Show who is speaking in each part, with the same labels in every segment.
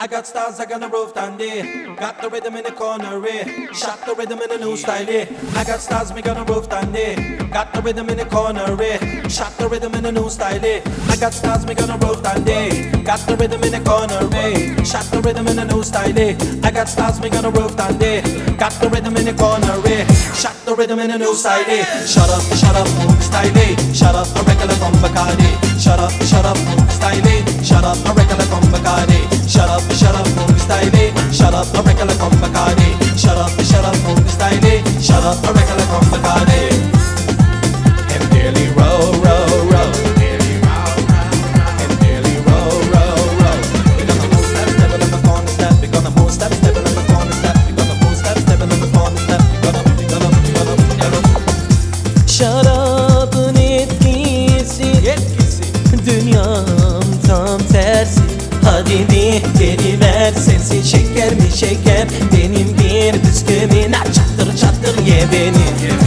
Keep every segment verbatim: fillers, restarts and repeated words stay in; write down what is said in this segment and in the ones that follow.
Speaker 1: I got stars like on the roof down there. Got the rhythm in the corner, eh? Shot the rhythm in a new style, eh? I got stars make on the roof down there. Got the rhythm in the corner, eh? Shot the rhythm in a new style, eh? I got stars make on the roof down there. Got the rhythm in the corner, eh? Shot the rhythm in a new style, eh? I got stars make on the roof down there. Got the rhythm in the corner, eh? Shot the rhythm in a new style, eh? Shut up, shut up, move style, eh? Shut up, a regular Bacardi. Shut up, shut up, move style, eh? Shut up, a regular Bacardi. Shut up, shut up, move style, eh? Shut up, a regular Bacardi. Shut up, shut up, move style, eh? Shut up, a regular Bacardi. And daily roll, roll, roll. And daily roll, roll, roll. We're gonna move step, stepping in the corner step. We're gonna move step, stepping in the corner step. We're gonna move step, stepping in the corner step. We're gonna, we're gonna, we're gonna, we're gonna.
Speaker 2: Şarabın etkisi,
Speaker 1: Yetkisi.
Speaker 2: dünyam tam tersi. Hadi bir geliver, sensin şeker mi şeker? Benim bir bisküvim, çattır çattır ye beni.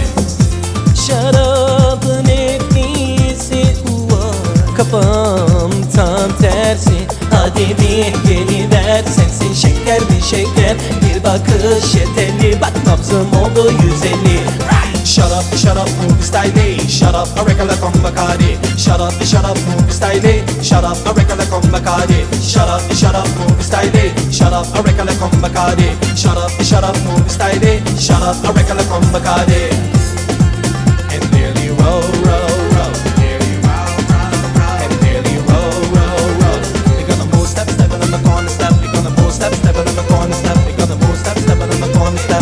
Speaker 2: Şarabın etkisi, uva, kafam tam tersi. Hadi bir geliver, sensin şeker mi şeker? Bir bakış yeterli, bak nabzım oldu yüz elli.
Speaker 1: Shut up, shut up, move style. Shut up, a regular Bacardi. Shut up, shut up, move style. Shut up, a regular Bacardi. Shut up, shut up, move style. Shut up, a regular Bacardi. Shut up, shut up, move style. Shut up, a regular Bacardi. And nearly roll, roll, roll. Nearly roll, roll, roll. And nearly roll, roll, roll. We're gonna move step, stepping in the corner step. We're gonna move step, stepping in the corner step. We're gonna move step, stepping in the corner step.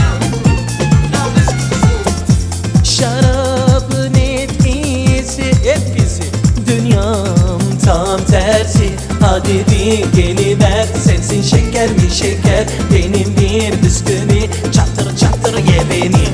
Speaker 2: Şarabın etkisi,
Speaker 1: Etkisi.
Speaker 2: dünyam tam tersi. Hadi bir geliver, sensin şeker mi şeker? Benim bir bisküvi, çatır çatır ye beni.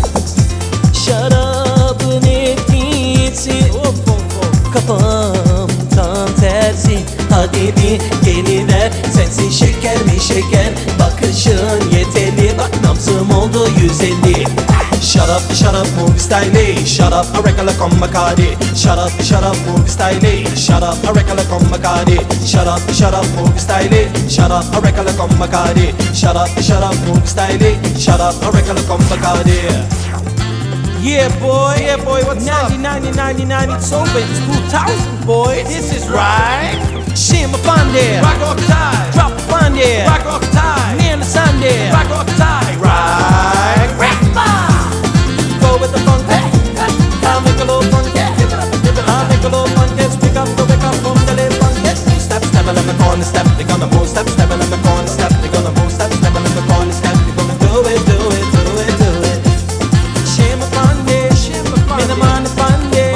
Speaker 2: Şarabın etkisi,
Speaker 1: Of, of, of.
Speaker 2: kafam tam tersi. Hadi bir geliver, sensin şeker mi şeker? Bakışın yeterli, bak nabzım oldu yüz elli.
Speaker 1: Shut up, shut up, move style. Shut up, a regular Bacardi. Shut up, shut up, move style. Shut up, a regular Bacardi. Shut up, shut up, move style. Shut up, a regular Bacardi. Shut up, shut up, move style. Shut up, a regular Bacardi. Yeah, boy, yeah, boy, what's up?
Speaker 2: ninety, ninety, ninety, ninety, it's over, it's two thousand, boy.
Speaker 1: This is right.
Speaker 2: Shimmer fun there,
Speaker 1: Rock or tie.
Speaker 2: drop a fun there,
Speaker 1: Rock or tie.
Speaker 2: near the sun there,
Speaker 1: Rock or tie. Right.
Speaker 2: go with the funk. I'll make a little funk. I'll make a little funk. Let's pick up the pick up from the little funk.
Speaker 1: Step, stepping in the corner step. They're gonna move step, stepping in the corner step. They're gonna move step, stepping in the corner step. They're gonna do it, do it, do it, do it.
Speaker 2: Shimmer fun there, shimmer fun. Me the man the fun there.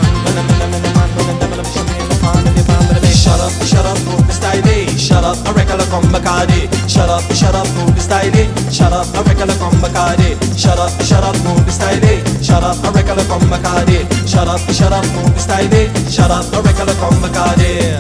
Speaker 1: Shut up, shut up, move style. Shut up, a regular Bacardi. Shut up, shut up, move style. Shut up, a regular Bacardi. Shut up, shut up, move style. Shut up, a regular Bacardi. Shut up, shut up, move style. Shut up, a regular Bacardi.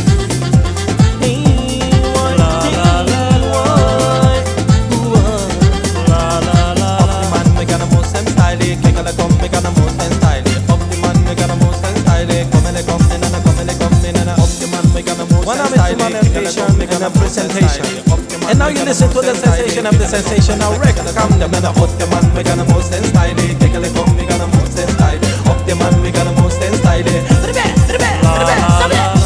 Speaker 2: Presentation. And now you listen to the sensation of the sensational record. Come the man, up the man, we gonna move stand style. Take a look, we gonna move stand style. Up the man, we gonna move stand style. To the back, to the back, to the back, stop it.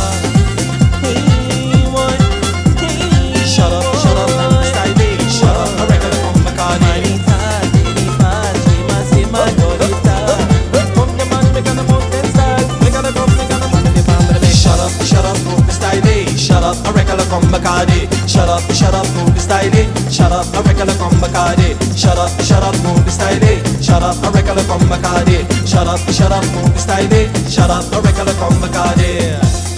Speaker 1: Shut up, shut up, move style. Shut up, a regular Bacardi. Shut up, shut up, move style. Shut up, a regular Bacardi. Shut up, shut up, move style. Shut up, a regular Bacardi. Shut up, shut up, move style. Shut up, a regular Bacardi. Shut up, shut up, move style. Shut up, a regular Bacardi.